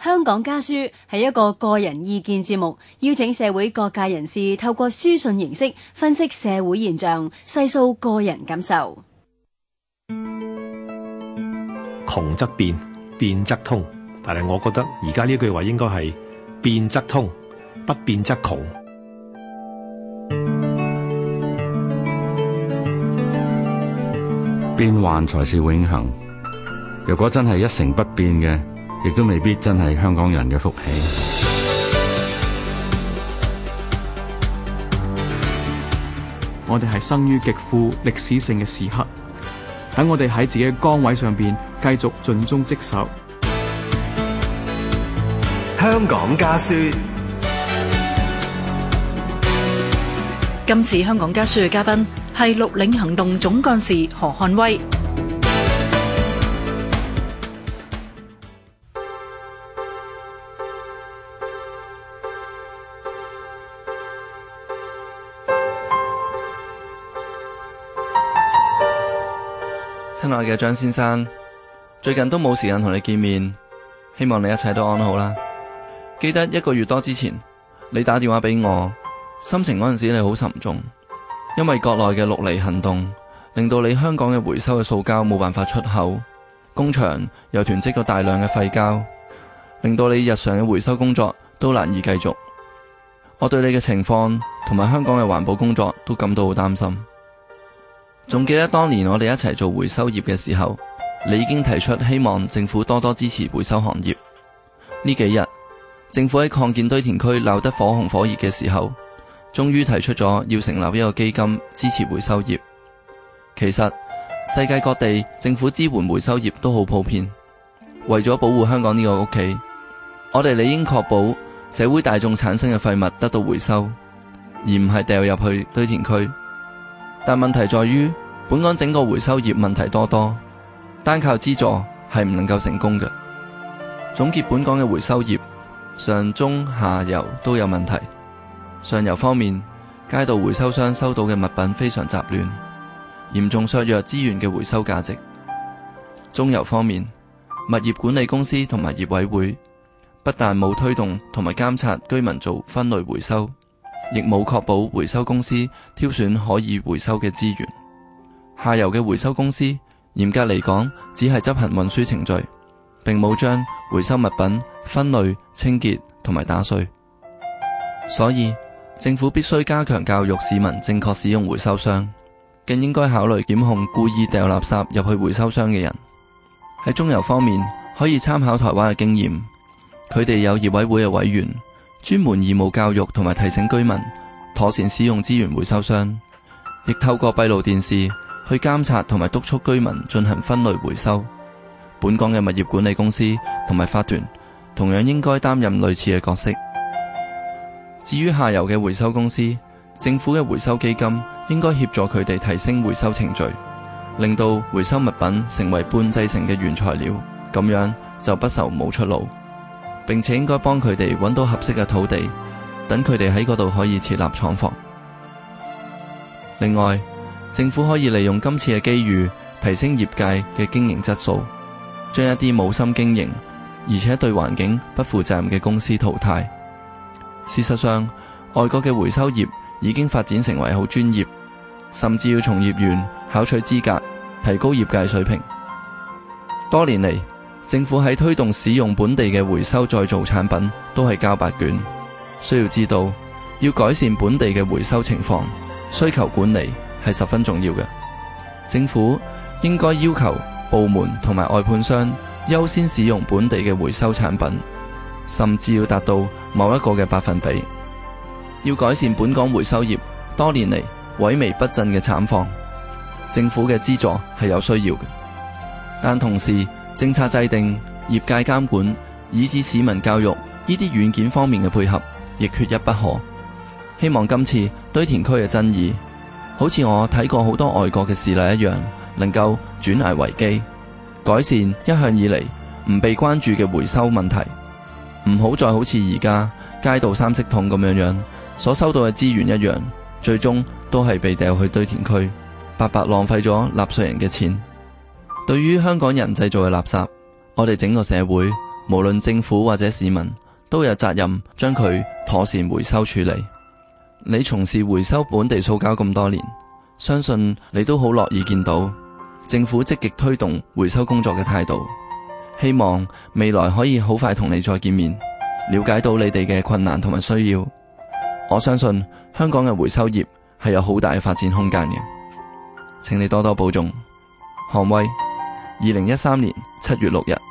香港家書係一個個人意見節目，邀請社會各界人士透過書信形式分析社會現象，細數個人感受。 窮則變，變則通。但係我覺得而家呢句話應該係變則通，不變則窮。 變幻才是永恆。如果真係一成不變嘅，亦都未必真係香港人嘅福氣。 我哋係生於極富歷史性嘅時刻，等我哋喺自己嘅崗位上邊繼續盡忠職守。 香港家書。 今次香港家書嘅嘉賓係綠領行動總幹事何漢威。 親愛嘅張先生，最近都冇時間同你見面，希望你一切都安好啦。記得1個月多之前，你打電話俾我，心情嗰陣時你好沉重，因為國內嘅綠籬行動令到你香港嘅回收嘅塑膠冇辦法出口，工場又囤積咗大量嘅廢膠，令到你日常嘅回收工作都難以繼續。我對你嘅情況同埋香港嘅環保工作都感到好擔心。仲記得當年我哋一齊做回收業嘅時候，你已經提出希望政府多多支持回收行業。呢幾日政府喺擴建堆填區鬧得火紅火熱嘅時候，終於提出咗要成立一個基金支持回收業。其實世界各地政府支援回收業都好普遍，為咗保護香港呢個屋企，我哋理應確保社會大眾產生嘅廢物得到回收，而唔係掉入去堆填區。但問題在於，本港整個回收業問題多多，單靠資助係唔能夠成功嘅。總結本港嘅回收業，上中下游都有問題。上游方面，街道回收商收到嘅物品非常雜亂，嚴重削弱資源嘅回收價值。中游方面，物業管理公司同埋業委會不但冇推動同埋監察居民做分類回收，亦冇確保回收公司挑選可以回收嘅資源。下游嘅回收公司嚴格嚟講，只係執行運輸程序，並冇將回收物品分類、清潔同埋打碎。所以政府必須加強教育市民正確使用回收箱，更應該考慮檢控故意掉垃圾入去回收箱嘅人。喺中游方面，可以參考台灣嘅經驗，佢哋有業委會嘅委員專門義務教育同埋提醒居民妥善使用資源回收箱，亦透過閉路電視去監察同埋督促居民進行分類回收。本港嘅物業管理公司同埋法團同樣應該擔任類似嘅角色。至於下游嘅回收公司，政府嘅回收基金應該協助佢哋提升回收程序，令到回收物品成為半製成嘅原材料，咁樣就不愁冇出路。並且應該幫佢哋揾到合適嘅土地，等佢哋喺嗰度可以設立廠房。另外，政府可以利用今次嘅機遇，提升業界嘅經營質素，將一啲冇心經營而且對環境不負責任嘅公司淘汰。事實上，外國嘅回收業已經發展成為好專業，甚至要從業員考取資格，提高業界水平。多年嚟，政府喺推動使用本地嘅回收再造產品都係交白卷。需要知道，要改善本地嘅回收情況，需求管理係十分重要嘅。政府應該要求部門同埋外判商優先使用本地嘅回收產品，甚至要達到某一個嘅百分比。要改善本港回收業多年嚟萎靡不振嘅慘況，政府嘅資助係有需要嘅，但同時政策制定、業界監管以至市民教育呢啲軟件方面嘅配合亦缺一不可。希望今次堆填區嘅爭議，好似我睇過好多外國嘅事例一樣，能夠轉危為機，改善一向以嚟唔被關注嘅回收問題。唔好再好似而家街道三色桶咁樣所收到嘅資源一樣，最終都係被掉去堆填區，白白浪費咗納稅人嘅錢。對於香港人製造嘅垃圾，我哋整個社會無論政府或者市民都有責任將佢妥善回收處理。你從事回收本地塑膠咁多年，相信你都好樂意見到政府積極推動回收工作嘅態度。希望未來可以好快同你再見面，了解到你哋嘅困難同埋需要。我相信香港嘅回收業係有好大嘅發展空間嘅，請你多多保重。韓威，2013年7月6日。